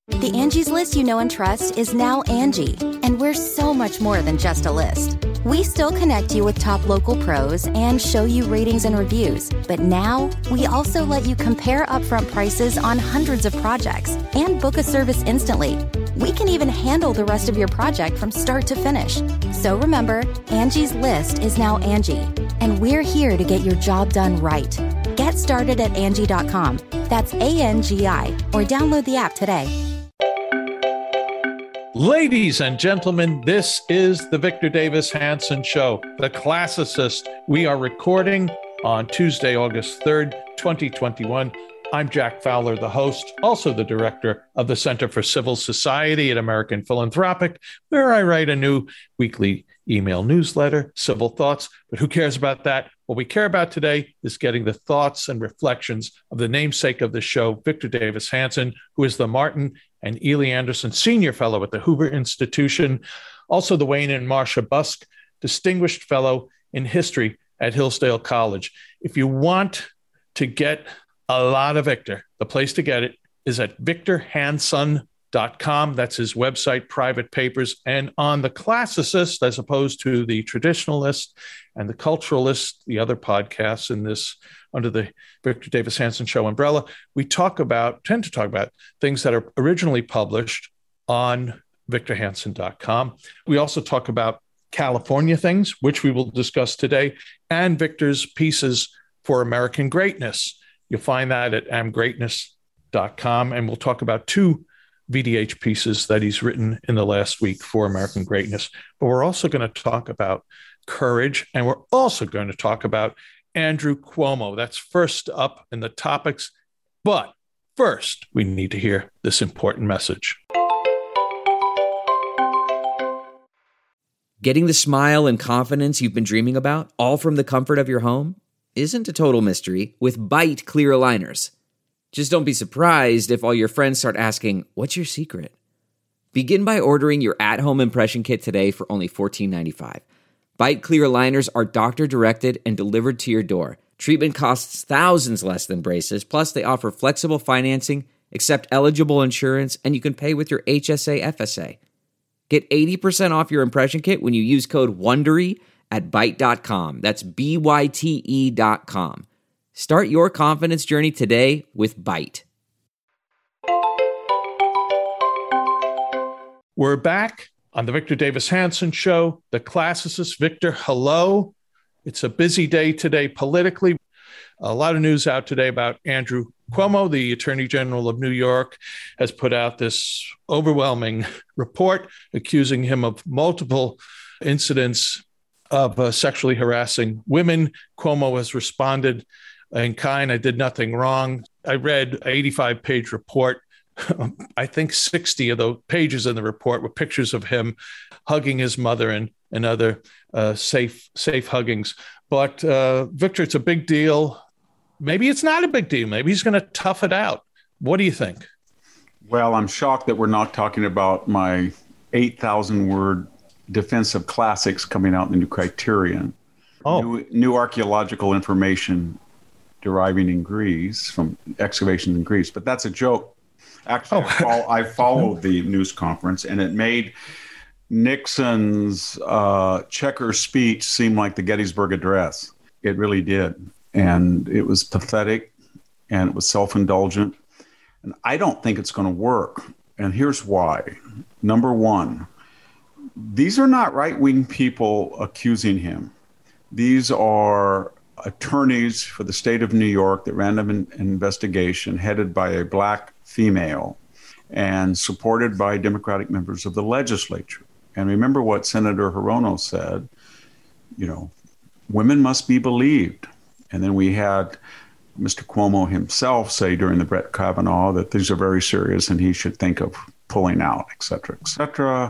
The Angie's List you know and trust is now Angie, and we're so much more than just a list. We still connect you with top local pros and show you ratings and reviews, but now we also let you compare upfront prices on hundreds of projects and book a service instantly. We can even handle the rest of your project from start to finish. So remember, Angie's List is now Angie, and we're here to get your job done right. Get started at Angie.com. That's ANGI, or download the app today. Ladies and gentlemen, this is the Victor Davis Hanson Show, The Classicist. We are recording on Tuesday, August 3rd, 2021. I'm Jack Fowler, the host, also the director of the Center for Civil Society at American Philanthropic, where I write a new weekly email newsletter, Civil Thoughts. But who cares about that? What we care about today is getting the thoughts and reflections of the namesake of the show, Victor Davis Hanson, who is the Martin and Ely Anderson Senior Fellow at the Hoover Institution, also the Wayne and Marcia Busk Distinguished Fellow in History at Hillsdale College. If you want to get a lot of Victor, the place to get it is at victorhanson.com. That's his website, private papers. And on The Classicist, as opposed to the Traditionalist and the Culturalist, the other podcasts in this under the Victor Davis Hanson Show umbrella, we tend to talk about things that are originally published on victorhanson.com. We also talk about California things, which we will discuss today, and Victor's pieces for American Greatness. You'll find that at amgreatness.com, and we'll talk about two VDH pieces that he's written in the last week for American Greatness. But we're also going to talk about courage, and we're also going to talk about Andrew Cuomo. That's first up in the topics. But first, we need to hear this important message. Getting the smile and confidence you've been dreaming about, all from the comfort of your home, isn't a total mystery with Byte clear aligners. Just don't be surprised if all your friends start asking, "What's your secret?" Begin by ordering your at-home impression kit today for only $14.95. Byte clear aligners are doctor-directed and delivered to your door. Treatment costs thousands less than braces, plus they offer flexible financing, accept eligible insurance, and you can pay with your HSA FSA. Get 80% off your impression kit when you use code WONDERY at Byte.com. That's BYTE.com. Start your confidence journey today with Byte. We're back on the Victor Davis Hanson Show, The Classicist. Victor, hello. It's a busy day today politically. A lot of news out today about Andrew Cuomo. The Attorney General of New York has put out this overwhelming report accusing him of multiple incidents of sexually harassing women. Cuomo has responded in kind. I did nothing wrong. I read an 85-page report. I think 60 of those pages in the report were pictures of him hugging his mother and other safe huggings. But Victor, it's a big deal. Maybe it's not a big deal. Maybe he's going to tough it out. What do you think? Well, I'm shocked that we're not talking about my 8,000-word defense of classics coming out in the New Criterion. New archaeological information deriving in Greece from excavations in Greece. But that's a joke. Actually, I followed the news conference, and it made Nixon's checker speech seem like the Gettysburg Address. It really did. And it was pathetic, and it was self-indulgent. And I don't think it's going to work. And here's why. Number one, these are not right-wing people accusing him. These are attorneys for the state of New York that ran an investigation headed by a black female and supported by Democratic members of the legislature. And remember what Senator Hirono said, women must be believed. And then we had Mr. Cuomo himself say during the Brett Kavanaugh that these are very serious and he should think of pulling out, et cetera, et cetera.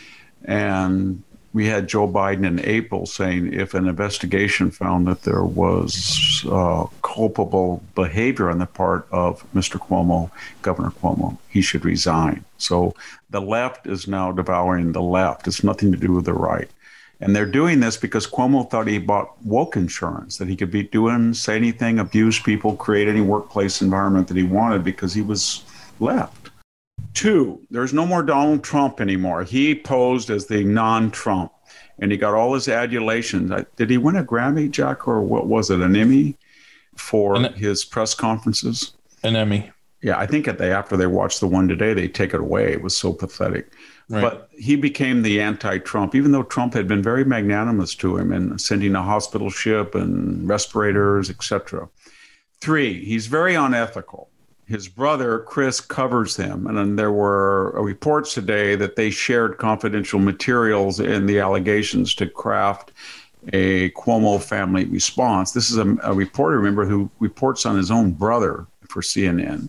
And we had Joe Biden in April saying if an investigation found that there was culpable behavior on the part of Mr. Cuomo, Governor Cuomo, he should resign. So the left is now devouring the left. It's nothing to do with the right. And they're doing this because Cuomo thought he bought woke insurance, that he could be say anything, abuse people, create any workplace environment that he wanted because he was left. Two, there's no more Donald Trump anymore. He posed as the non-Trump, and he got all his adulations. Did he win a Grammy, Jack, or what was it, an Emmy for his press conferences? An Emmy. Yeah, I think after they watched the one today, they take it away. It was so pathetic. Right. But he became the anti-Trump, even though Trump had been very magnanimous to him and sending a hospital ship and respirators, etc. Three, he's very unethical. His brother, Chris, covers him. And then there were reports today that they shared confidential materials in the allegations to craft a Cuomo family response. This is a reporter, remember, who reports on his own brother for CNN.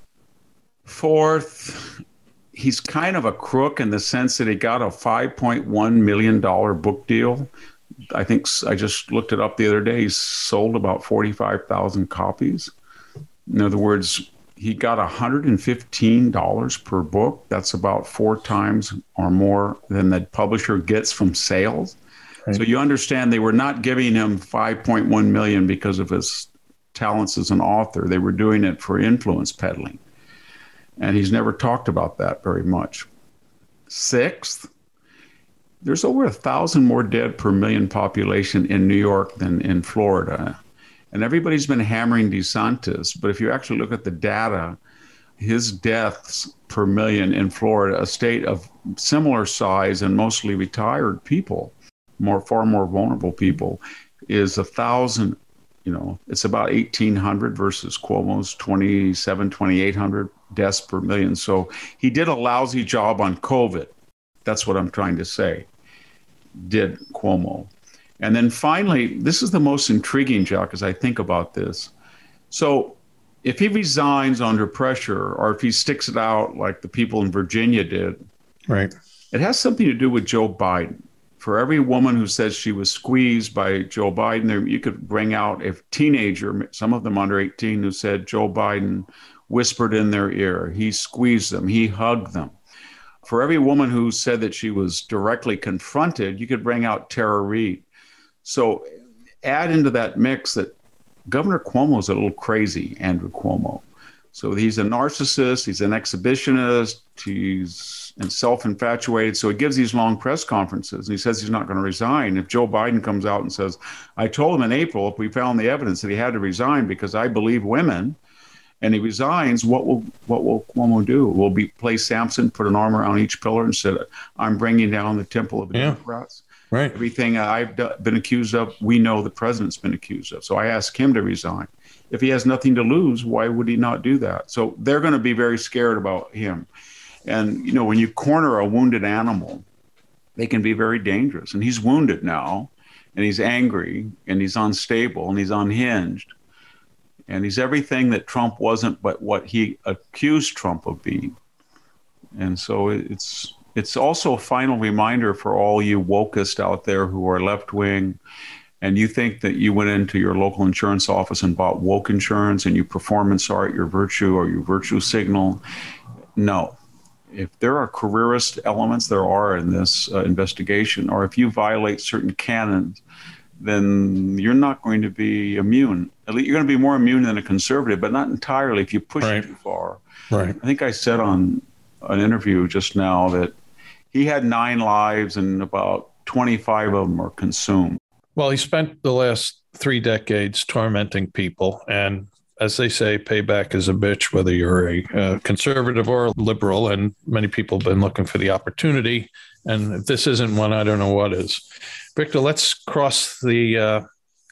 Fourth, he's kind of a crook in the sense that he got a $5.1 million book deal. I think I just looked it up the other day. He's sold about 45,000 copies. In other words, he got $115 per book. That's about 4 times or more than the publisher gets from sales. Right. So you understand they were not giving him $5.1 million because of his talents as an author. They were doing it for influence peddling. And he's never talked about that very much. Sixth, there's over 1,000 more dead per million population in New York than in Florida. And everybody's been hammering DeSantis, but if you actually look at the data, his deaths per million in Florida, a state of similar size and mostly retired people, far more vulnerable people, is 1,000. It's about 1,800 versus Cuomo's 2,800 deaths per million. So he did a lousy job on COVID. That's what I'm trying to say, did Cuomo. And then finally, this is the most intriguing, Jack, as I think about this. So if he resigns under pressure, or if he sticks it out like the people in Virginia did, right, it has something to do with Joe Biden. For every woman who says she was squeezed by Joe Biden, you could bring out a teenager, some of them under 18, who said Joe Biden whispered in their ear. He squeezed them. He hugged them. For every woman who said that she was directly confronted, you could bring out Tara Reade. So add into that mix that Governor Cuomo is a little crazy, Andrew Cuomo. So he's a narcissist. He's an exhibitionist. He's self-infatuated. So he gives these long press conferences and he says he's not going to resign. If Joe Biden comes out and says, I told him in April, if we found the evidence that he had to resign because I believe women, and he resigns, what will Cuomo do? Will he play Samson, put an arm around each pillar and said, I'm bringing down the temple of the Democrats? Right. Everything I've been accused of, we know the president's been accused of. So I ask him to resign. If he has nothing to lose, why would he not do that? So they're going to be very scared about him. And, when you corner a wounded animal, they can be very dangerous. And he's wounded now, and he's angry, and he's unstable, and he's unhinged. And he's everything that Trump wasn't, but what he accused Trump of being. And so it's also a final reminder for all you wokeists out there who are left-wing, and you think that you went into your local insurance office and bought woke insurance, and you performance art your virtue or your virtue signal. No. If there are careerist elements, there are in this investigation, or if you violate certain canons, then you're not going to be immune. At least you're going to be more immune than a conservative, but not entirely if you push it too far. Right. I think I said on an interview just now that he had 9 lives and about 25 of them are consumed. Well, he spent the last 3 decades tormenting people. And as they say, payback is a bitch, whether you're a conservative or a liberal. And many people have been looking for the opportunity. And if this isn't one, I don't know what is. Victor, let's cross the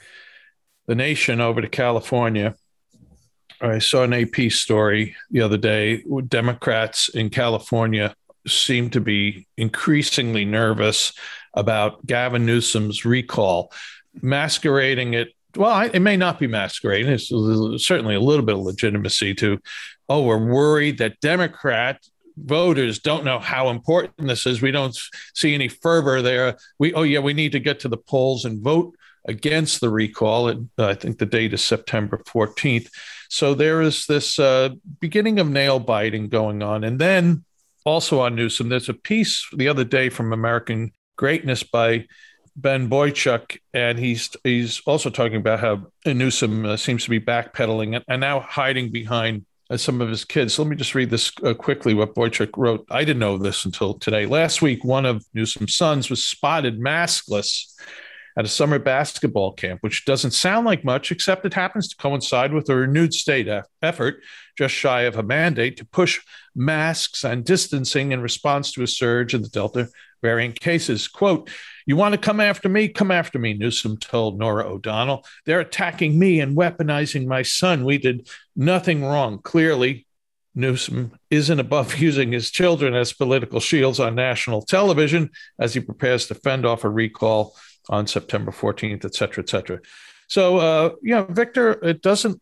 nation over to California. I saw an AP story the other day. Democrats in California seem to be increasingly nervous about Gavin Newsom's recall, masquerading it. Well, it may not be masquerading. It's certainly a little bit of legitimacy to, we're worried that Democrat voters don't know how important this is. We don't see any fervor there. We need to get to the polls and vote against the recall. I think the date is September 14th. So there is this beginning of nail biting going on. And then also on Newsom, there's a piece the other day from American Greatness by Ben Boychuk, and he's also talking about how Newsom seems to be backpedaling and now hiding behind some of his kids. So let me just read this quickly, what Boychuk wrote. I didn't know this until today. Last week, one of Newsom's sons was spotted maskless at a summer basketball camp, which doesn't sound like much, except it happens to coincide with a renewed state effort, just shy of a mandate, to push masks and distancing in response to a surge in the Delta variant cases. Quote, "You want to come after me? Come after me," Newsom told Norah O'Donnell. "They're attacking me and weaponizing my son. We did nothing wrong." Clearly, Newsom isn't above using his children as political shields on national television as he prepares to fend off a recall on September 14th, et cetera, et cetera. So, Victor, it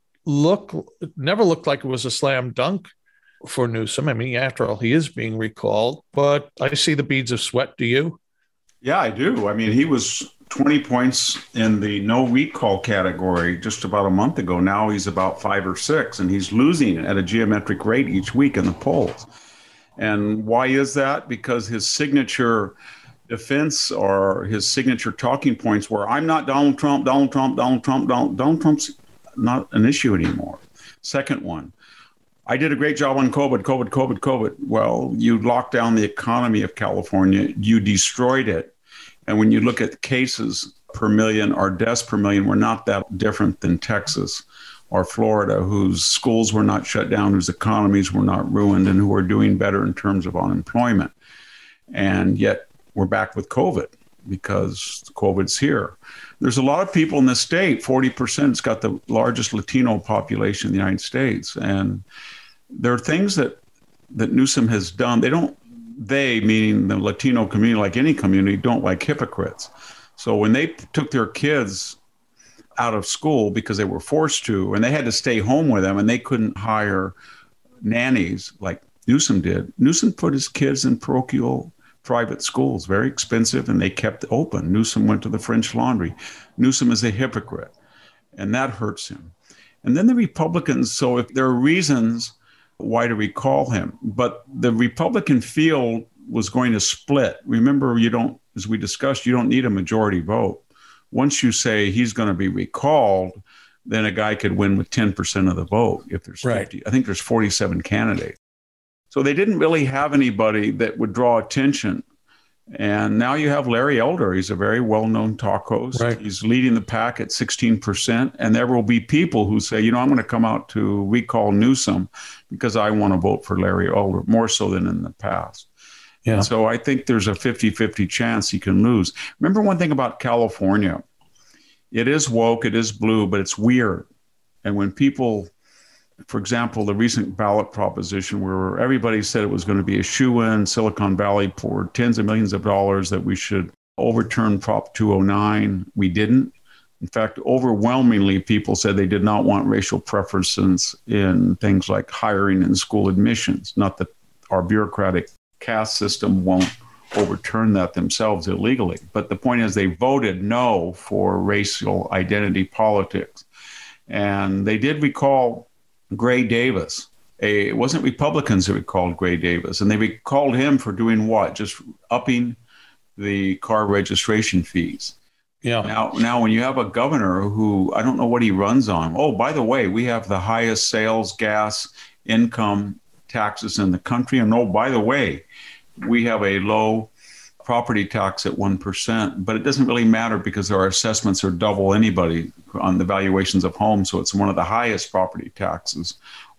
never looked like it was a slam dunk for Newsom. I mean, after all, he is being recalled, but I see the beads of sweat. Do you? Yeah, I do. I mean, he was 20 points in the no recall category just about a month ago. Now he's about 5 or 6, and he's losing at a geometric rate each week in the polls. And why is that? Because his signature defense or his signature talking points were, "I'm not Donald Trump, Donald Trump, Donald Trump, Donald Trump's not an issue anymore." Second one, "I did a great job on COVID. Well, you locked down the economy of California. You destroyed it. And when you look at cases per million or deaths per million, we're not that different than Texas or Florida, whose schools were not shut down, whose economies were not ruined, and who are doing better in terms of unemployment. And yet we're back with COVID because COVID's here." There's a lot of people in this state, 40%, it's got the largest Latino population in the United States. And there are things that Newsom has done. They, meaning the Latino community, like any community, don't like hypocrites. So when they took their kids out of school because they were forced to, and they had to stay home with them, and they couldn't hire nannies like Newsom did, Newsom put his kids in parochial private schools, very expensive, and they kept open. Newsom went to the French Laundry. Newsom is a hypocrite, and that hurts him. And then the Republicans, so if there are reasons why to recall him, but the Republican field was going to split. Remember, as we discussed, you don't need a majority vote. Once you say he's going to be recalled, then a guy could win with 10% of the vote if there's 50. Right. I think there's 47 candidates. So they didn't really have anybody that would draw attention. And now you have Larry Elder. He's a very well-known talk host. Right. He's leading the pack at 16%. And there will be people who say, I'm going to come out to recall Newsom because I want to vote for Larry Elder, more so than in the past. Yeah. And so I think there's a 50-50 chance he can lose. Remember one thing about California. It is woke, it is blue, but it's weird. And when people... For example, the recent ballot proposition where everybody said it was going to be a shoo-in, Silicon Valley poured tens of millions of dollars that we should overturn Prop 209. We didn't. In fact, overwhelmingly, people said they did not want racial preferences in things like hiring and school admissions. Not that our bureaucratic caste system won't overturn that themselves illegally. But the point is they voted no for racial identity politics. And they did recall Gray Davis. It wasn't Republicans who recalled Gray Davis. And they recalled him for doing what? Just upping the car registration fees. Yeah. Now, when you have a governor who, I don't know what he runs on. Oh, by the way, we have the highest sales, gas, income taxes in the country. And oh, by the way, we have a low property tax at 1%, but it doesn't really matter because our assessments are double anybody on the valuations of homes. So it's one of the highest property taxes,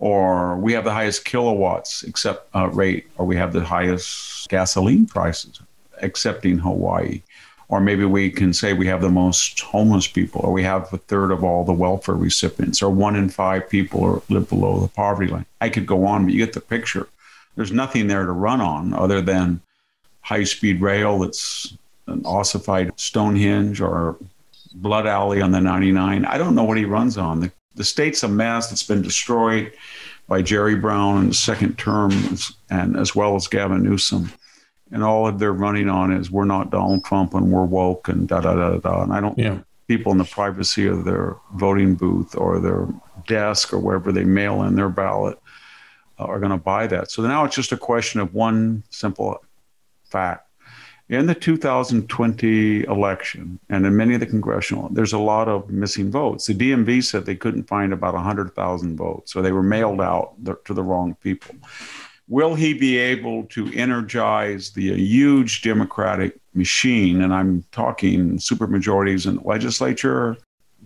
or we have the highest kilowatts rate, or we have the highest gasoline prices, excepting Hawaii. Or maybe we can say we have the most homeless people, or we have a third of all the welfare recipients, or 1 in 5 people live below the poverty line. I could go on, but you get the picture. There's nothing there to run on other than high-speed rail that's an ossified Stonehenge or Blood Alley on the 99. I don't know what he runs on. The state's a mess that's been destroyed by Jerry Brown in the second term, and as well as Gavin Newsom. And all of they're running on is we're not Donald Trump and we're woke and da-da-da-da. And I don't think people in the privacy of their voting booth or their desk or wherever they mail in their ballot are going to buy that. So now it's just a question of one simple fact. In the 2020 election and in many of the congressional, there's a lot of missing votes. The DMV said they couldn't find about 100,000 votes, so they were mailed out to the wrong people. Will he be able to energize the huge Democratic machine? And I'm talking supermajorities in the legislature,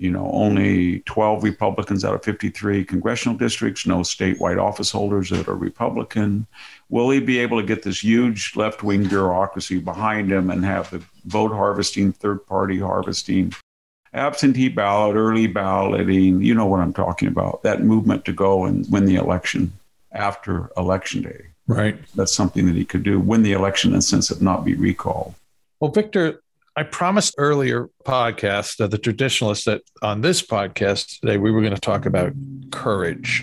only 12 Republicans out of 53 congressional districts, no statewide office holders that are Republican. Will he be able to get this huge left-wing bureaucracy behind him and have the vote harvesting, third-party harvesting, absentee ballot, early balloting, you know what I'm talking about, that movement to go and win the election after Election Day? Right. That's something that he could do, win the election in the sense of not be recalled. Well, Victor, I promised earlier podcast of the traditionalists that on this podcast today, we were going to talk about courage.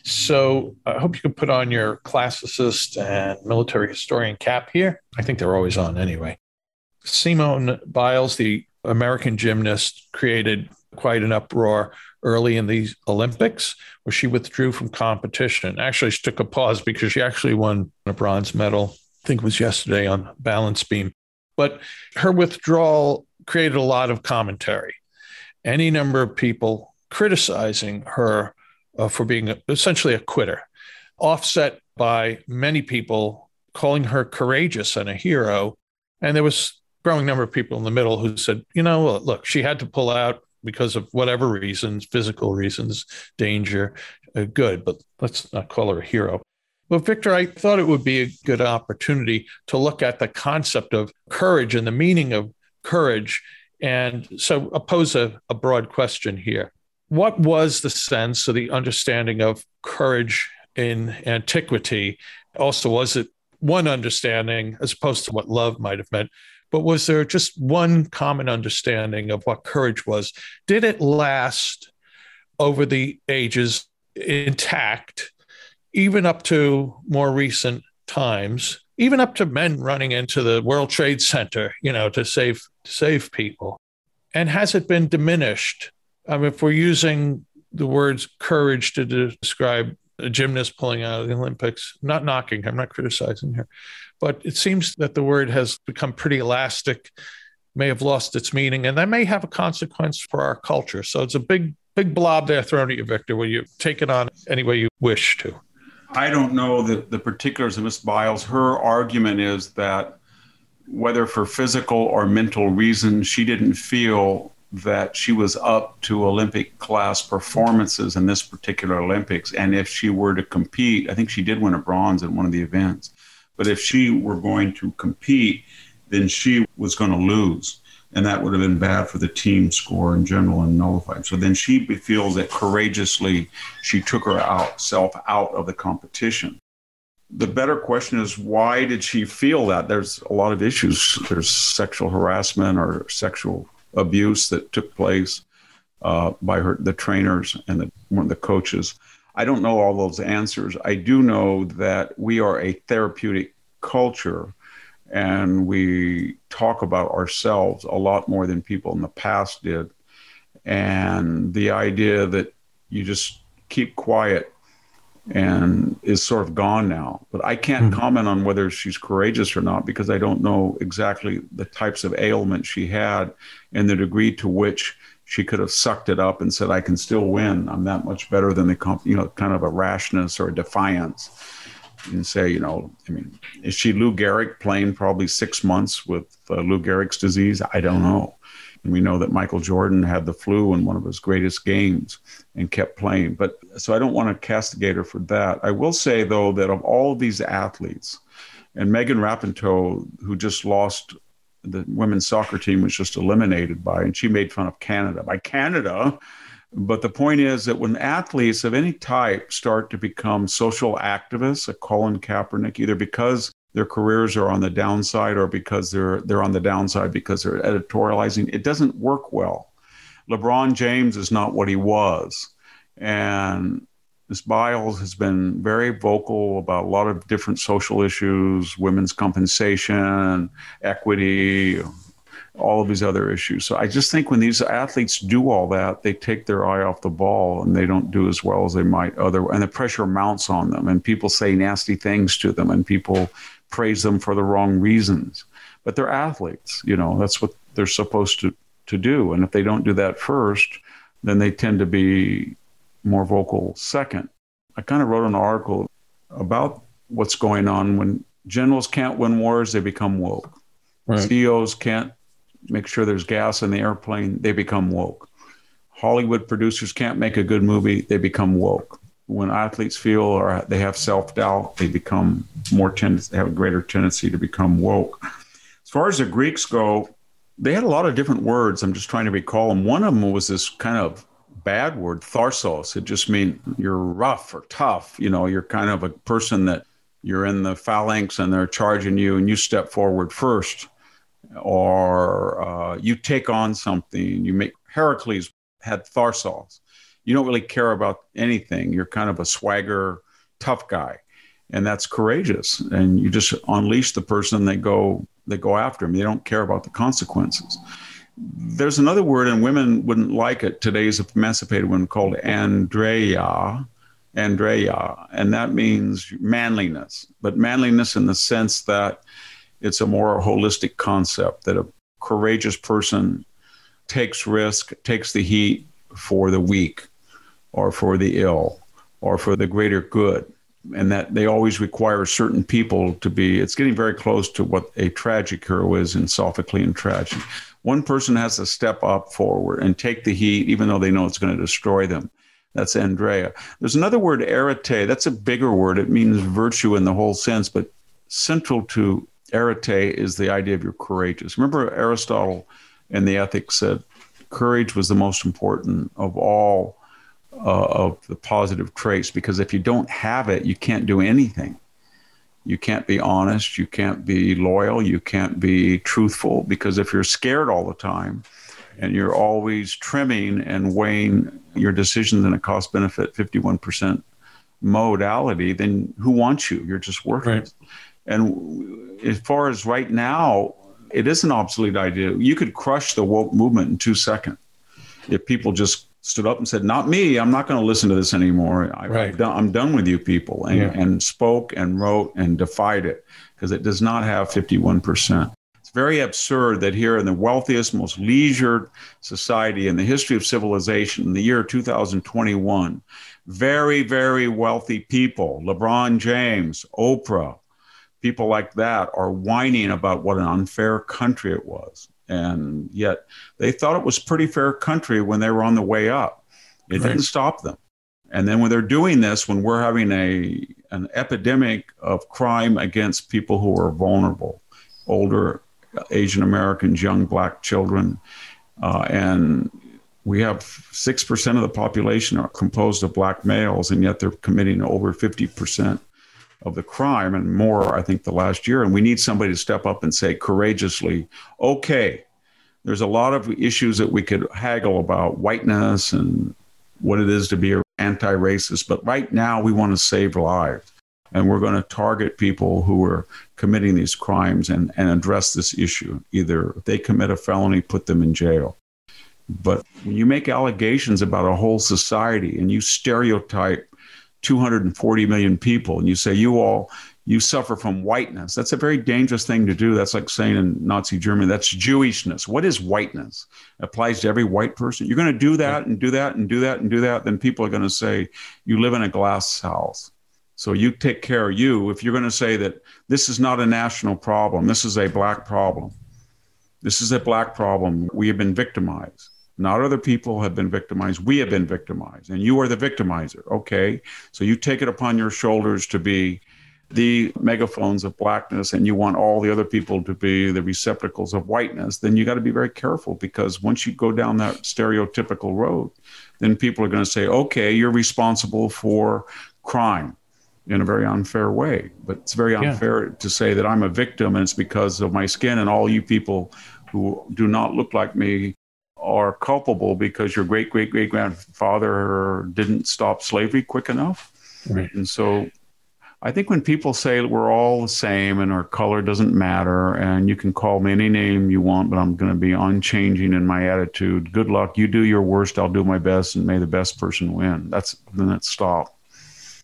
So I hope you can put on your classicist and military historian cap here. I think they're always on anyway. Simone Biles, the American gymnast, created quite an uproar early in the Olympics where she withdrew from competition. Actually, she took a pause because she actually won a bronze medal, I think it was yesterday, on balance beam. But her withdrawal created a lot of commentary. Any number of people criticizing her for being essentially a quitter, offset by many people calling her courageous and a hero. And there was a growing number of people in the middle who said, look, she had to pull out because of whatever reasons, physical reasons, danger, good, but let's not call her a hero. Well, Victor, I thought it would be a good opportunity to look at the concept of courage and the meaning of courage. And so I'll pose a broad question here. What was the sense of the understanding of courage in antiquity? Also, was it one understanding as opposed to what love might have meant? But was there just one common understanding of what courage was? Did it last over the ages intact, even up to more recent times, even up to men running into the World Trade Center, to save people? And has it been diminished? If we're using the words courage to describe a gymnast pulling out of the Olympics, I'm not knocking her, I'm not criticizing her, but it seems that the word has become pretty elastic, may have lost its meaning, and that may have a consequence for our culture. So it's a big blob there thrown at you, Victor. Will you take it on any way you wish to? I don't know the particulars of Miss Biles. Her argument is that whether for physical or mental reasons, she didn't feel that she was up to Olympic class performances in this particular Olympics. And if she were to compete, I think she did win a bronze in one of the events, but if she were going to compete, then she was going to lose. And that would have been bad for the team score in general and nullified. So then she feels that courageously she took herself out of the competition. The better question is, why did she feel that? There's a lot of issues. There's sexual harassment or sexual abuse that took place by the trainers and the coaches. I don't know all those answers. I do know that we are a therapeutic culture, and we talk about ourselves a lot more than people in the past did. And the idea that you just keep quiet and is sort of gone now. But I can't comment on whether she's courageous or not, because I don't know exactly the types of ailment she had and the degree to which she could have sucked it up and said, I can still win. I'm that much better than kind of a rashness or a defiance. And say, is she Lou Gehrig playing probably 6 months with Lou Gehrig's disease? I don't know. And we know that Michael Jordan had the flu in one of his greatest games and kept playing. But so I don't want to castigate her for that. I will say, though, that of all of these athletes, and Megan Rapinoe, who just lost the women's soccer team, was just eliminated and she made fun of Canada. But the point is that when athletes of any type start to become social activists, a Colin Kaepernick, either because their careers are on the downside or because they're on the downside because they're editorializing, it doesn't work well. LeBron James is not what he was. And Ms. Biles has been very vocal about a lot of different social issues, women's compensation, equity, all of these other issues. So I just think when these athletes do all that, they take their eye off the ball and they don't do as well as they might and the pressure mounts on them and people say nasty things to them and people praise them for the wrong reasons. But they're athletes, that's what they're supposed to do. And if they don't do that first, then they tend to be more vocal second. I kind of wrote an article about what's going on when generals can't win wars, they become woke. Right. CEOs can't make sure there's gas in the airplane, they become woke. Hollywood producers can't make a good movie, they become woke. When athletes feel or they have self-doubt, they become they have a greater tendency to become woke. As far as the Greeks go, they had a lot of different words. I'm just trying to recall them. One of them was this kind of bad word, tharsos. It just means you're rough or tough. You're kind of a person that you're in the phalanx and they're charging you and you step forward first. Or you take on something. Heracles had tharsos. You don't really care about anything. You're kind of a swagger, tough guy. And that's courageous. And you just unleash the person, they go after him. They don't care about the consequences. There's another word, and women wouldn't like it. Today's emancipated one called Andreia, and that means manliness. But manliness in the sense that it's a more holistic concept, that a courageous person takes risk, takes the heat for the weak or for the ill or for the greater good. And that they always require certain people to be, it's getting very close to what a tragic hero is in Sophoclean tragedy. One person has to step up forward and take the heat, even though they know it's going to destroy them. That's Andreia. There's another word, arete. That's a bigger word. It means virtue in the whole sense, but central to arete is the idea of you're courageous. Remember Aristotle in the Ethics said courage was the most important of all of the positive traits, because if you don't have it, you can't do anything. You can't be honest, you can't be loyal, you can't be truthful, because if you're scared all the time and you're always trimming and weighing your decisions in a cost-benefit 51% modality, then who wants you? You're just worthless. Right. And as far as right now, it is an obsolete idea. You could crush the woke movement in 2 seconds if people just stood up and said, not me, I'm not going to listen to this anymore. I'm done with you people, and spoke and wrote and defied it, because it does not have 51%. It's very absurd that here in the wealthiest, most leisured society in the history of civilization, in the year 2021, very, very wealthy people, LeBron James, Oprah, people like that are whining about what an unfair country it was. And yet they thought it was pretty fair country when they were on the way up. It didn't stop them. And then when they're doing this, when we're having an epidemic of crime against people who are vulnerable, older Asian Americans, young Black children, and we have 6% of the population are composed of Black males, and yet they're committing over 50% of the crime and more, I think, the last year. And we need somebody to step up and say courageously, okay, there's a lot of issues that we could haggle about, whiteness and what it is to be anti-racist, but right now we want to save lives. And we're going to target people who are committing these crimes and address this issue. Either if they commit a felony, put them in jail. But when you make allegations about a whole society and you stereotype 240 million people and you say you suffer from whiteness, that's a very dangerous thing to do. That's like saying in Nazi Germany, that's Jewishness. What is whiteness? It applies to every white person. You're going to do that and do that and do that and do that. Then people are going to say you live in a glass house. So you take care of you. If you're going to say that this is not a national problem, this is a Black problem. This is a Black problem. We have been victimized. Not other people have been victimized. We have been victimized, and you are the victimizer. Okay, so you take it upon your shoulders to be the megaphones of Blackness, and you want all the other people to be the receptacles of whiteness, then you got to be very careful, because once you go down that stereotypical road, then people are going to say, okay, you're responsible for crime in a very unfair way. But it's very unfair to say that I'm a victim and it's because of my skin, and all you people who do not look like me are culpable because your great-great-great-grandfather didn't stop slavery quick enough. Right. And so I think when people say we're all the same and our color doesn't matter and you can call me any name you want, but I'm going to be unchanging in my attitude, good luck. You do your worst, I'll do my best, and may the best person win. Then let's stop.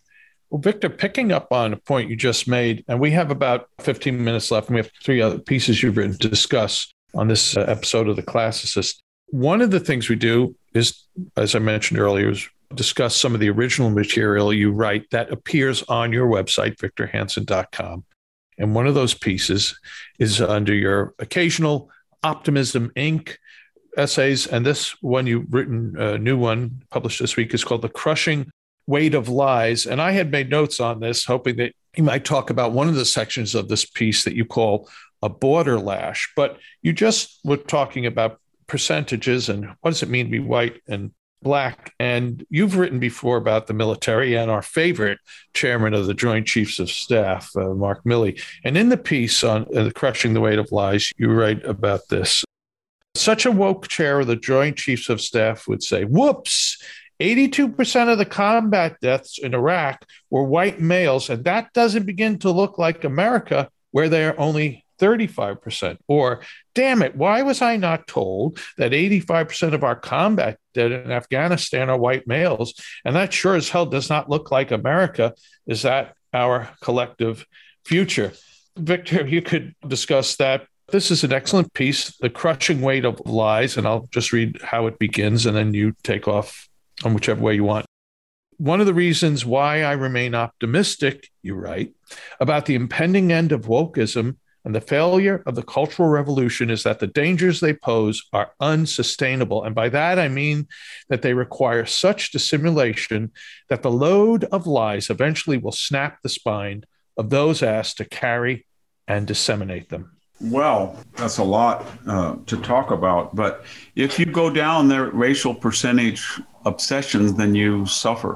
Well, Victor, picking up on a point you just made, and we have about 15 minutes left, and we have 3 other pieces you've written to discuss on this episode of The Classicist. One of the things we do is, as I mentioned earlier, is discuss some of the original material you write that appears on your website, victorhanson.com. And one of those pieces is under your occasional Optimism Inc. essays. And this one you've written, a new one published this week, is called The Crushing Weight of Lies. And I had made notes on this, hoping that you might talk about one of the sections of this piece that you call a border lash. But you just were talking about percentages and what does it mean to be white and black. And you've written before about the military and our favorite chairman of the Joint Chiefs of Staff, Mark Milley. And in the piece on Crushing the Weight of Lies, you write about this. Such a woke chair of the Joint Chiefs of Staff would say, whoops, 82% of the combat deaths in Iraq were white males, and that doesn't begin to look like America, where they are only 35%. Or, damn it, why was I not told that 85% of our combat dead in Afghanistan are white males? And that sure as hell does not look like America. Is that our collective future? Victor, you could discuss that. This is an excellent piece, The Crushing Weight of Lies, and I'll just read how it begins, and then you take off on whichever way you want. One of the reasons why I remain optimistic, you write, about the impending end of wokeism and the failure of the Cultural Revolution is that the dangers they pose are unsustainable. And by that, I mean that they require such dissimulation that the load of lies eventually will snap the spine of those asked to carry and disseminate them. Well, that's a lot to talk about. But if you go down their racial percentage obsessions, then you suffer,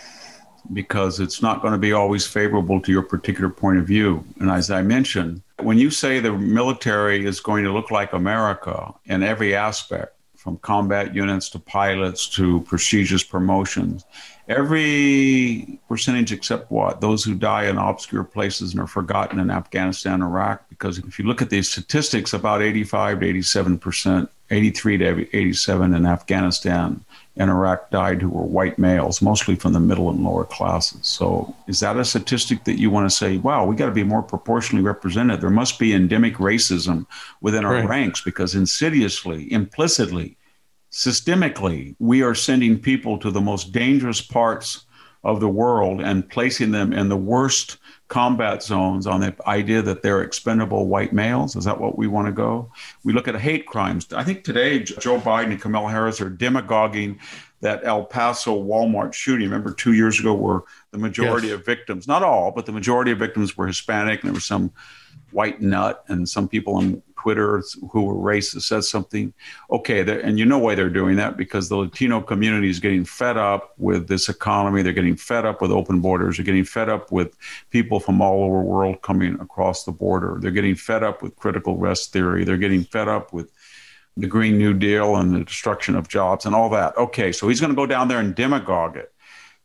because it's not going to be always favorable to your particular point of view. And as I mentioned, when you say the military is going to look like America in every aspect, from combat units to pilots to prestigious promotions, every percentage except what? Those who die in obscure places and are forgotten in Afghanistan, Iraq. Because if you look at these statistics, about 85 to 87%, 83 to 87 in Afghanistan and Iraq died who were white males, mostly from the middle and lower classes. So is that a statistic that you want to say, wow, we got to be more proportionally represented? There must be endemic racism within our ranks, because insidiously, implicitly, systemically, we are sending people to the most dangerous parts of the world and placing them in the worst combat zones on the idea that they're expendable white males. Is that what we want to go? We look at hate crimes. I think today Joe Biden and Kamala Harris are demagoguing that El Paso Walmart shooting. Remember 2 years ago, where the majority of victims, not all, but the majority of victims were Hispanic, and there was some white nut and some people on Twitter who were racist said something. Okay, and you know why they're doing that, because the Latino community is getting fed up with this economy. They're getting fed up with open borders. They're getting fed up with people from all over the world coming across the border. They're getting fed up with critical race theory. They're getting fed up with the Green New Deal and the destruction of jobs and all that. Okay, so he's going to go down there and demagogue it.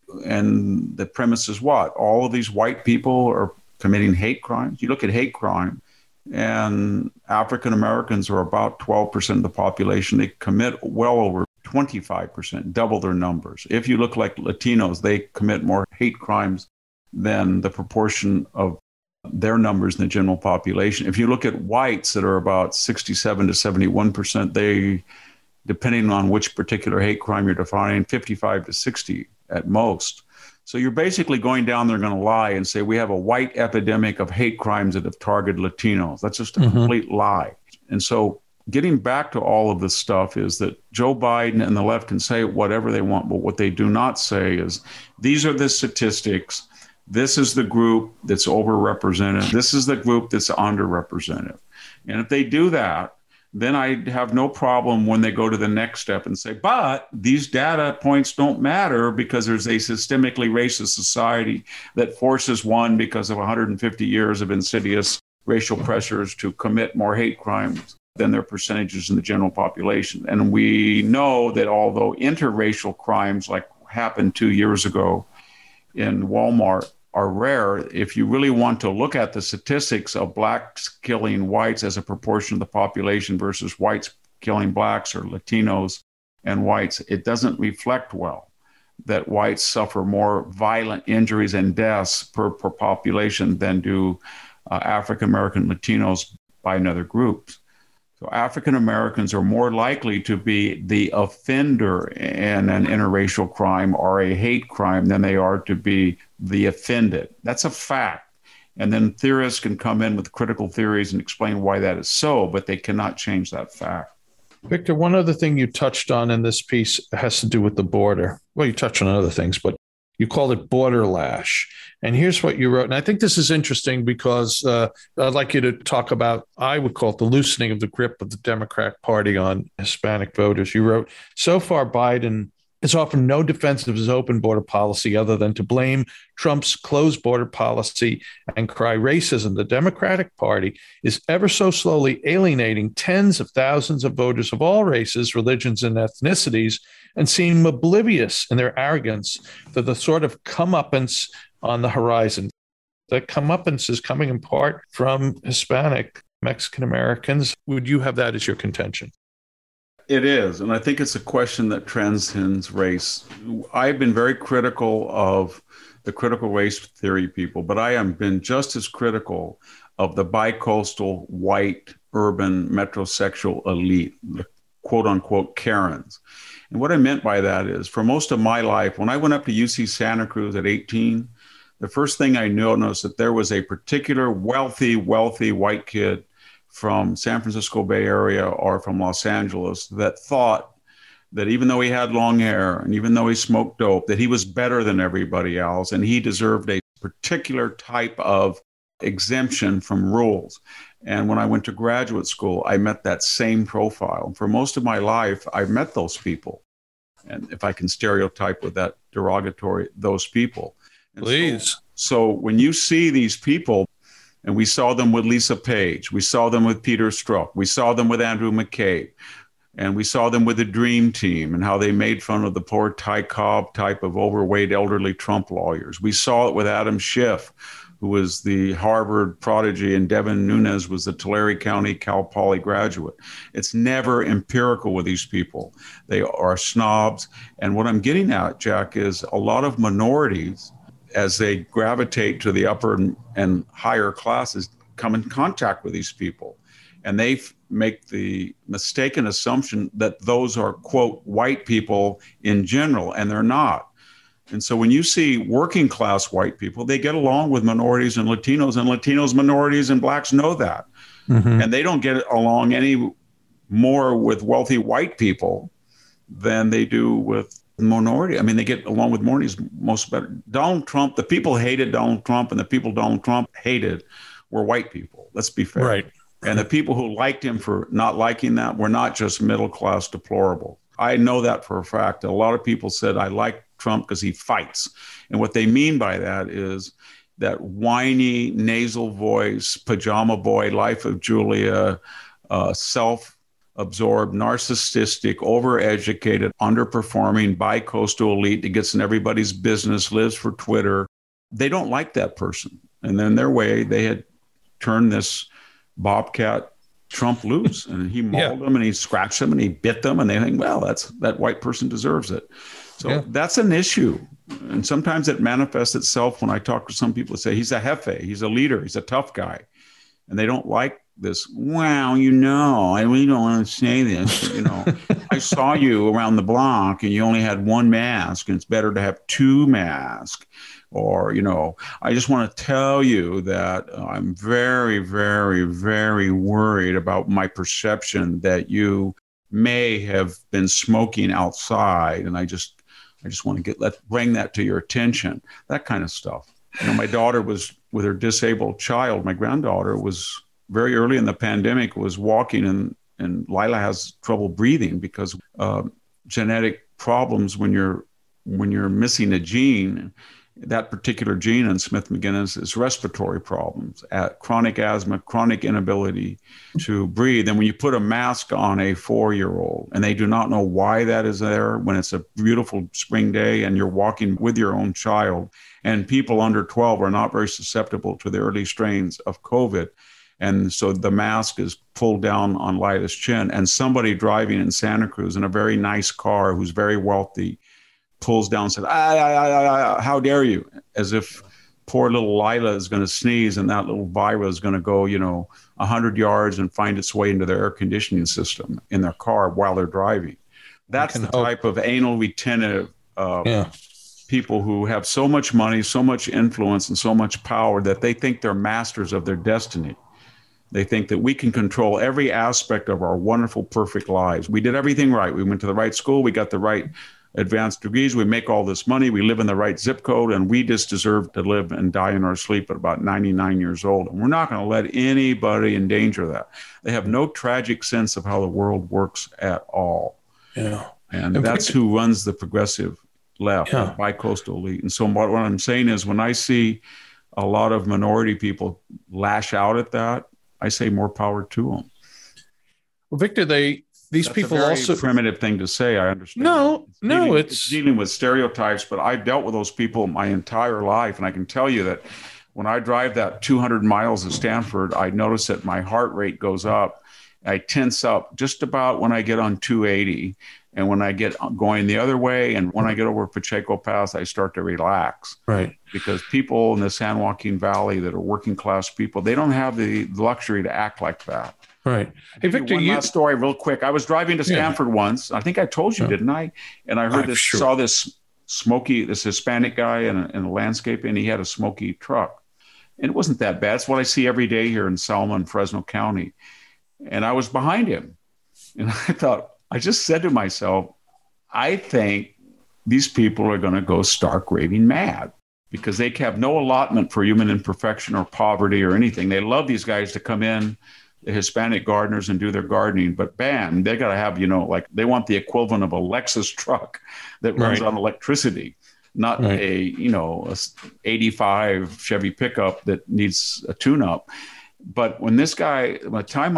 And the premise is what? All of these white people are committing hate crimes. You look at hate crime, and African Americans are about 12% of the population. They commit well over 25%, double their numbers. If you look like Latinos, they commit more hate crimes than the proportion of their numbers in the general population. If you look at whites that are about 67 to 71%, they, depending on which particular hate crime you're defining, 55 to 60 at most. So you're basically going down there going to lie and say, we have a white epidemic of hate crimes that have targeted Latinos. That's just a complete lie. And so getting back to all of this stuff is that Joe Biden and the left can say whatever they want, but what they do not say is, these are the statistics. This is the group that's overrepresented. This is the group that's underrepresented. And if they do that, then I have no problem when they go to the next step and say, but these data points don't matter because there's a systemically racist society that forces one, because of 150 years of insidious racial pressures, to commit more hate crimes than their percentages in the general population. And we know that although interracial crimes, like happened 2 years ago in Walmart, are rare, if you really want to look at the statistics of blacks killing whites as a proportion of the population versus whites killing blacks or Latinos and whites, it doesn't reflect well. that whites suffer more violent injuries and deaths per population than do African American Latinos by another group. So African Americans are more likely to be the offender in an interracial crime or a hate crime than they are to be the offended. That's a fact. And then theorists can come in with critical theories and explain why that is so, but they cannot change that fact. Victor, one other thing you touched on in this piece has to do with the border. Well, you touched on other things, but you called it border lash. And here's what you wrote. And I think this is interesting because I'd like you to talk about, I would call it the loosening of the grip of the Democratic Party on Hispanic voters. You wrote, so far, Biden has offered no defense of his open border policy other than to blame Trump's closed border policy and cry racism. The Democratic Party is ever so slowly alienating tens of thousands of voters of all races, religions, and ethnicities, and seem oblivious in their arrogance to the sort of comeuppance on the horizon. The comeuppance is coming in part from Hispanic Mexican Americans. Would you have that as your contention? It is, and I think it's a question that transcends race. I've been very critical of the critical race theory people, but I have been just as critical of the bicoastal white urban metrosexual elite, the quote-unquote Karens. And what I meant by that is, for most of my life, when I went up to UC Santa Cruz at 18, the first thing I noticed that there was a particular wealthy white kid from San Francisco Bay Area or from Los Angeles that thought that even though he had long hair and even though he smoked dope, that he was better than everybody else and he deserved a particular type of exemption from rules. And when I went to graduate school, I met that same profile. And for most of my life, I've met those people. And if I can stereotype with that derogatory, those people. And please. So when you see these people, and we saw them with Lisa Page, we saw them with Peter Strzok, we saw them with Andrew McCabe, and we saw them with the Dream Team and how they made fun of the poor Ty Cobb type of overweight elderly Trump lawyers. We saw it with Adam Schiff, who was the Harvard prodigy, and Devin Nunes was the Tulare County Cal Poly graduate. It's never empirical with these people. They are snobs. And what I'm getting at, Jack, is a lot of minorities, as they gravitate to the upper and higher classes, come in contact with these people. And they make the mistaken assumption that those are, quote, white people in general, and they're not. And so when you see working class white people, they get along with minorities and Latinos, minorities, and blacks know that. Mm-hmm. And they don't get along any more with wealthy white people than they do with minority. I mean, they get along with minorities most better. Donald Trump, the people hated Donald Trump, and the people Donald Trump hated were white people. Let's be fair. Right. And the people who liked him for not liking that were not just middle-class deplorable. I know that for a fact. A lot of people said, I like Trump because he fights. And what they mean by that is that whiny, nasal voice, pajama boy, Life of Julia, self-absorbed, narcissistic, overeducated, underperforming, bicoastal elite that gets in everybody's business, lives for Twitter. They don't like that person. And then their way, they had turned this bobcat Trump loose, and he mauled them, and he scratched them, and he bit them, and they think, well, that white person deserves it. So that's an issue. And sometimes it manifests itself when I talk to some people that say, he's a jefe, he's a leader, he's a tough guy. And they don't like this, wow, I really don't want to say this. I saw you around the block and you only had one mask, and it's better to have two masks. Or, I just want to tell you that I'm very, very, very worried about my perception that you may have been smoking outside. And I just want to bring that to your attention, that kind of stuff. My daughter was with her disabled child. My granddaughter was very early in the pandemic, was walking, and Lila has trouble breathing because genetic problems when you're missing a gene. That particular gene in Smith-Magenis is respiratory problems, chronic asthma, chronic inability to breathe. And when you put a mask on a 4-year-old and they do not know why that is there when it's a beautiful spring day and you're walking with your own child, and people under 12 are not very susceptible to the early strains of COVID. And so the mask is pulled down on Lila's chin, and somebody driving in Santa Cruz in a very nice car who's very wealthy pulls down and says, how dare you? As if poor little Lila is going to sneeze and that little Vira is going to go, 100 yards and find its way into their air conditioning system in their car while they're driving. That's the type of anal retentive people who have so much money, so much influence, and so much power that they think they're masters of their destiny. They think that we can control every aspect of our wonderful, perfect lives. We did everything right. We went to the right school. We got the right advanced degrees. We make all this money. We live in the right zip code, and we just deserve to live and die in our sleep at about 99 years old. And we're not going to let anybody endanger that. They have no tragic sense of how the world works at all. Yeah. And that's who runs the progressive left, the bi-coastal elite. And so what I'm saying is when I see a lot of minority people lash out at that, I say more power to them. Well, Victor, these That's people a very also primitive thing to say. I understand. It's dealing with stereotypes, but I've dealt with those people my entire life, and I can tell you that when I drive that 200 miles of Stanford, I notice that my heart rate goes up. I tense up just about when I get on 280, and when I get going the other way, and when I get over Pacheco Pass, I start to relax. Right. Because people in the San Joaquin Valley that are working class people, they don't have the luxury to act like that. Right. Hey, Victor, one last story real quick. I was driving to Stanford once. I think I told you, didn't I? And I heard saw this Hispanic guy in a landscape, and he had a smoky truck. And it wasn't that bad. It's what I see every day here in Selma and Fresno County. And I was behind him. And I just said to myself, I think these people are going to go stark raving mad because they have no allotment for human imperfection or poverty or anything. They love these guys to come in, the Hispanic gardeners, and do their gardening, but bam, they got to have, they want the equivalent of a Lexus truck that runs on electricity, not a 85 Chevy pickup that needs a tune-up. But when by the time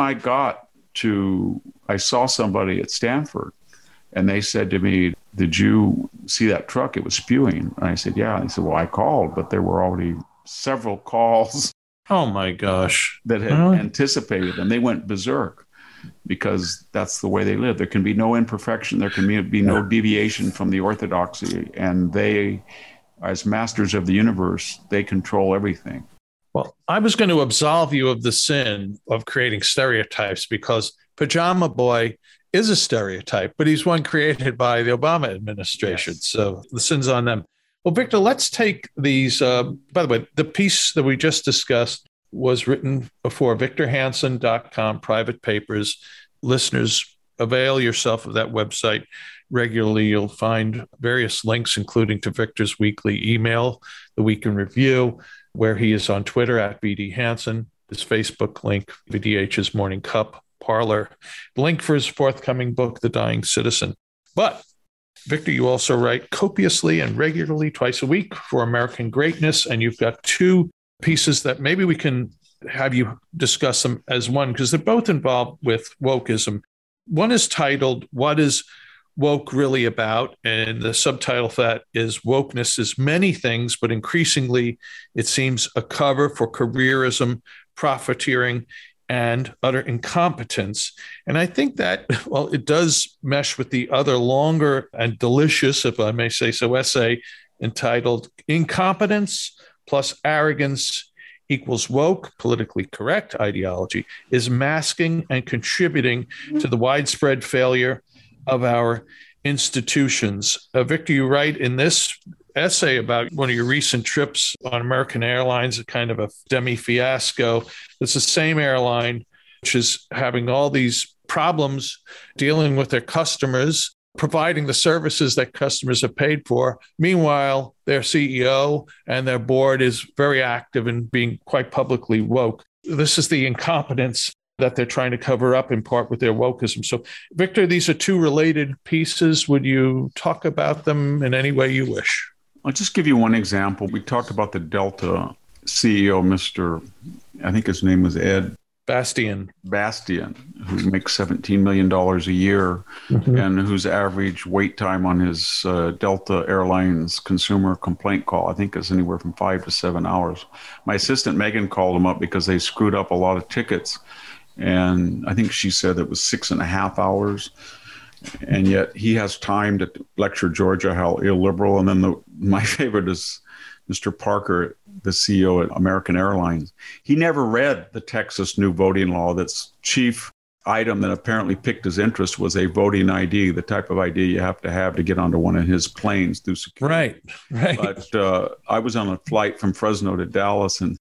I saw somebody at Stanford, and they said to me, "Did you see that truck? It was spewing." And I said, "Yeah." And he said, "Well, I called, but there were already several calls." Oh my gosh. That had anticipated them. They went berserk because that's the way they live. There can be no imperfection. There can be no deviation from the orthodoxy. And they, as masters of the universe, they control everything. Well, I was going to absolve you of the sin of creating stereotypes because Pajama Boy is a stereotype, but he's one created by the Obama administration. Yes. So the sin's on them. Well, Victor, let's take these. By the way, the piece that we just discussed was written for victorhansen.com, private papers. Listeners, avail yourself of that website regularly. You'll find various links, including to Victor's weekly email, The Week in Review, where he is on Twitter at VD Hansen, his Facebook link, VDH's Morning Cup, Parlor, link for his forthcoming book, The Dying Citizen. But Victor, you also write copiously and regularly twice a week for American Greatness, and you've got two pieces that maybe we can have you discuss them as one, because they're both involved with wokeism. One is titled, "What is Woke Really About?" And the subtitle for that is "Wokeness is Many Things, but Increasingly It Seems a Cover for Careerism, Profiteering, and Utter Incompetence." And I think that, well, it does mesh with the other longer and delicious, if I may say so, essay entitled "Incompetence plus Arrogance equals Woke, Politically Correct Ideology is Masking and Contributing to the Widespread Failure of Our Institutions." Victor, you write in this essay about one of your recent trips on American Airlines, a kind of a demi-fiasco. It's the same airline which is having all these problems dealing with their customers, providing the services that customers have paid for. Meanwhile, their CEO and their board is very active in being quite publicly woke. This is the incompetence that they're trying to cover up in part with their wokeism. So, Victor, these are two related pieces. Would you talk about them in any way you wish? I'll just give you one example. We talked about the Delta CEO, I think his name was Ed Bastian, who makes $17 million a year, and whose average wait time on his Delta Airlines consumer complaint call, I think, is anywhere from 5 to 7 hours. My assistant, Megan, called him up because they screwed up a lot of tickets. And I think she said it was 6.5 hours. And yet he has time to lecture Georgia how illiberal. And then my favorite is Mr. Parker, the CEO at American Airlines. He never read the Texas new voting law. That's chief item that apparently piqued his interest was a voting ID, the type of ID you have to get onto one of his planes through security. Right. But I was on a flight from Fresno to Dallas, and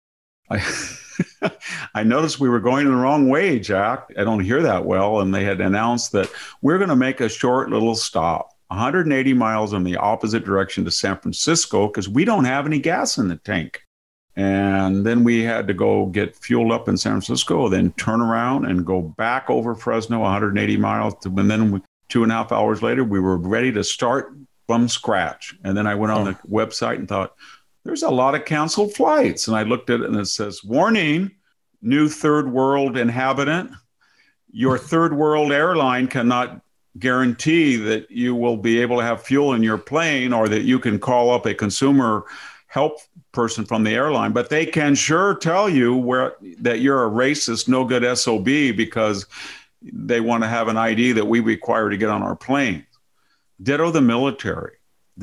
I noticed we were going the wrong way, Jack. I don't hear that well. And they had announced that we're going to make a short little stop, 180 miles in the opposite direction to San Francisco, because we don't have any gas in the tank. And then we had to go get fueled up in San Francisco, then turn around and go back over Fresno, 180 miles. And then 2.5 hours later, we were ready to start from scratch. And then I went on the website and thought, there's a lot of canceled flights. And I looked at it and it says, warning, new third world inhabitant. Your third world airline cannot guarantee that you will be able to have fuel in your plane or that you can call up a consumer help person from the airline, but they can sure tell you that you're a racist, no good SOB because they want to have an ID that we require to get on our planes. Ditto the military.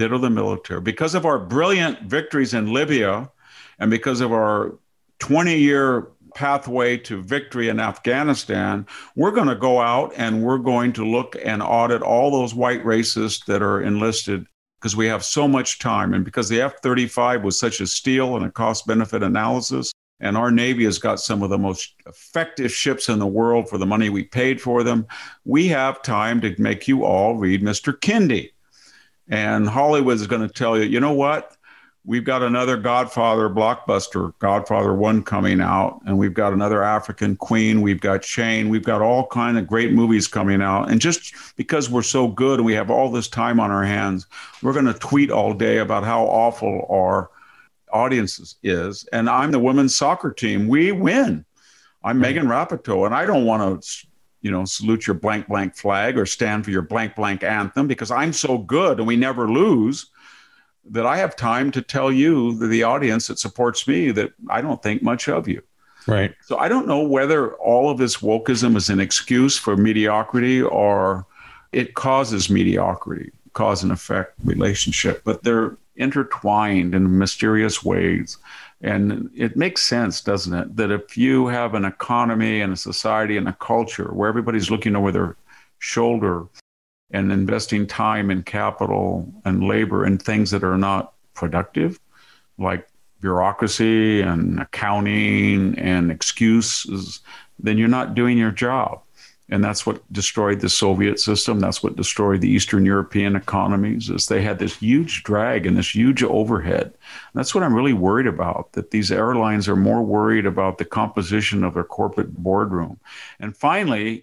Because of our brilliant victories in Libya and because of our 20-year pathway to victory in Afghanistan, we're going to go out and we're going to look and audit all those white racists that are enlisted because we have so much time. And because the F-35 was such a steal and a cost-benefit analysis, and our Navy has got some of the most effective ships in the world for the money we paid for them, we have time to make you all read Mr. Kendi. And Hollywood is going to tell you, you know what? We've got another Godfather blockbuster, Godfather 1 coming out, and we've got another African Queen, we've got Shane, we've got all kind of great movies coming out. And just because we're so good and we have all this time on our hands, we're going to tweet all day about how awful our audience is. And I'm the women's soccer team. We win. I'm Megan Rapinoe, and I don't want to salute your blank, blank flag or stand for your blank, blank anthem because I'm so good and we never lose that I have time to tell you, the audience that supports me, that I don't think much of you. Right. So I don't know whether all of this wokeism is an excuse for mediocrity or it causes mediocrity, cause and effect relationship, but they're intertwined in mysterious ways. And it makes sense, doesn't it, that if you have an economy and a society and a culture where everybody's looking over their shoulder and investing time and capital and labor in things that are not productive, like bureaucracy and accounting and excuses, then you're not doing your job. And that's what destroyed the Soviet system. That's what destroyed the Eastern European economies, is they had this huge drag and this huge overhead. And that's what I'm really worried about, that these airlines are more worried about the composition of their corporate boardroom. And finally,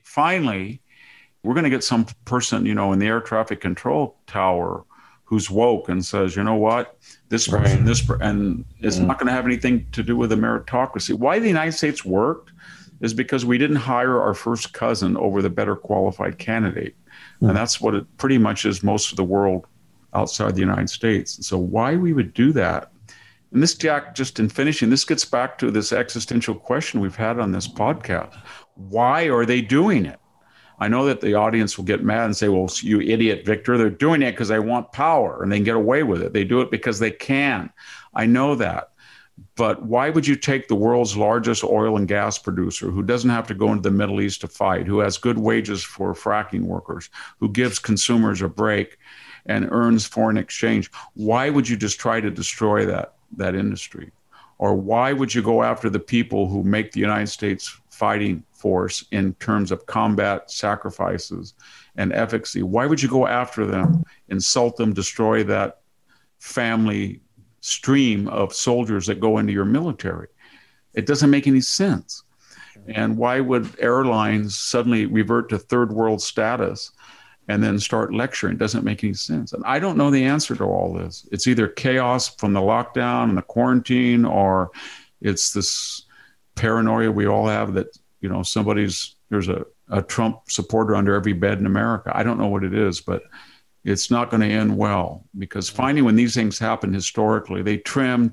we're going to get some person, in the air traffic control tower who's woke and says, you know what, this person, and it's not going to have anything to do with the meritocracy. Why the United States worked is because we didn't hire our first cousin over the better qualified candidate. And that's what it pretty much is most of the world outside the United States. So why we would do that? And this, Jack, just in finishing, this gets back to this existential question we've had on this podcast. Why are they doing it? I know that the audience will get mad and say, well, you idiot, Victor, they're doing it because they want power and they can get away with it. They do it because they can. I know that. But why would you take the world's largest oil and gas producer who doesn't have to go into the Middle East to fight, who has good wages for fracking workers, who gives consumers a break and earns foreign exchange? Why would you just try to destroy that industry? Or why would you go after the people who make the United States fighting force in terms of combat sacrifices and efficacy? Why would you go after them, insult them, destroy that family stream of soldiers that go into your military? It doesn't make any sense. And why would airlines suddenly revert to third world status and then start lecturing? It doesn't make any sense. And I don't know the answer to all this. It's either chaos from the lockdown and the quarantine, or it's this paranoia we all have that, there's a Trump supporter under every bed in America. I don't know what it is, but it's not going to end well, because finally, when these things happen historically, they trim.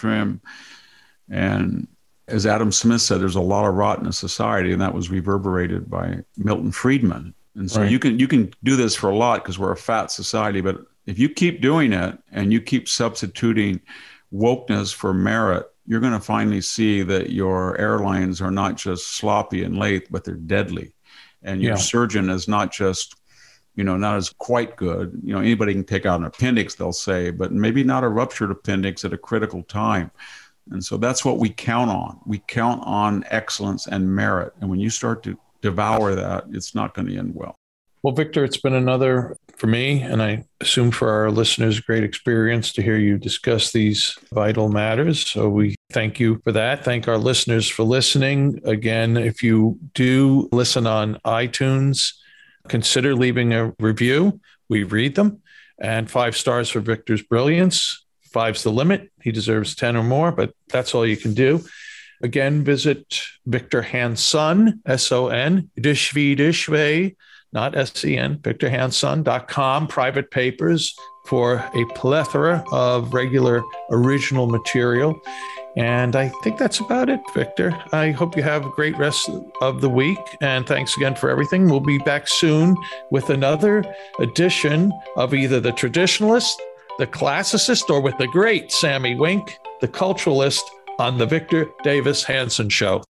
And as Adam Smith said, there's a lot of rottenness in society, and that was reverberated by Milton Friedman. And so you can do this for a lot because we're a fat society, but if you keep doing it and you keep substituting wokeness for merit, you're going to finally see that your airlines are not just sloppy and late, but they're deadly. And your surgeon is not just, not as quite good. Anybody can take out an appendix, they'll say, but maybe not a ruptured appendix at a critical time. And so that's what we count on. We count on excellence and merit. And when you start to devour that, it's not going to end well. Well, Victor, it's been another, for me, and I assume for our listeners, great experience to hear you discuss these vital matters. So we thank you for that. Thank our listeners for listening. Again, if you do listen on iTunes, consider leaving a review. We read them. And 5 stars for Victor's brilliance. 5's the limit. He deserves 10 or more, but that's all you can do. Again, visit Victor Hansson, S-O-N, Dishve, not S-E-N, victorhansson.com, private papers for a plethora of regular original material. And I think that's about it, Victor. I hope you have a great rest of the week. And thanks again for everything. We'll be back soon with another edition of either The Traditionalist, The Classicist, or with the great Sammy Wink, The Culturalist, on The Victor Davis Hanson Show.